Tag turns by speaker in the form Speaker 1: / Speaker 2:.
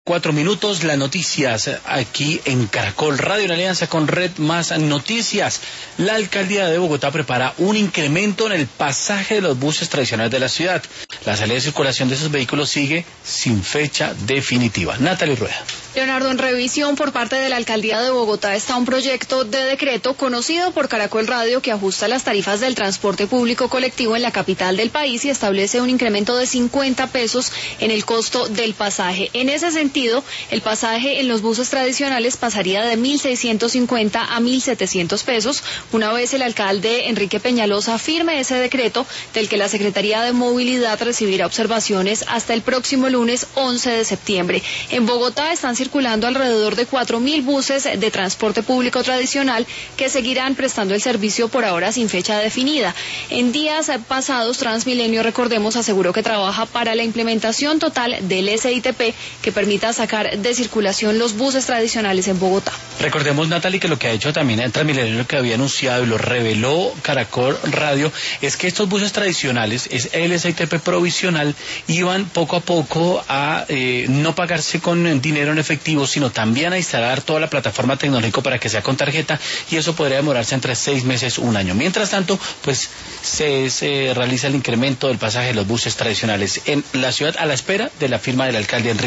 Speaker 1: 4 minutos, las noticias aquí en Caracol Radio en alianza con Red Más Noticias. La alcaldía de Bogotá prepara un incremento en el pasaje de los buses tradicionales de la ciudad. La salida de circulación de esos vehículos sigue sin fecha definitiva. Natalie Rueda.
Speaker 2: Leonardo, en revisión por parte de la alcaldía de Bogotá está un proyecto de decreto conocido por Caracol Radio que ajusta las tarifas del transporte público colectivo en la capital del país y establece un incremento de 50 pesos en el costo del pasaje. En ese sentido, el pasaje en los buses tradicionales pasaría de 1.650 a 1.700 pesos, una vez el alcalde Enrique Peñalosa firme ese decreto, del que la Secretaría de Movilidad recibirá observaciones hasta el próximo lunes 11 de septiembre. En Bogotá están circulando alrededor de 4.000 buses de transporte público tradicional que seguirán prestando el servicio por ahora sin fecha definida. En días pasados, Transmilenio, recordemos, aseguró que trabaja para la implementación total del SITP que permita sacar de circulación los buses tradicionales en Bogotá.
Speaker 1: Recordemos, Natalie, que lo que ha hecho también el Transmilenio, que había anunciado y lo reveló Caracol Radio, es que estos buses tradicionales, es el SITP provisional, iban poco a poco a no pagarse con dinero en efectivo, sino también a instalar toda la plataforma tecnológica para que sea con tarjeta, y eso podría demorarse entre 6 meses, 1 año. Mientras tanto, pues se realiza el incremento del pasaje de los buses tradicionales en la ciudad a la espera de la firma del alcalde Enrique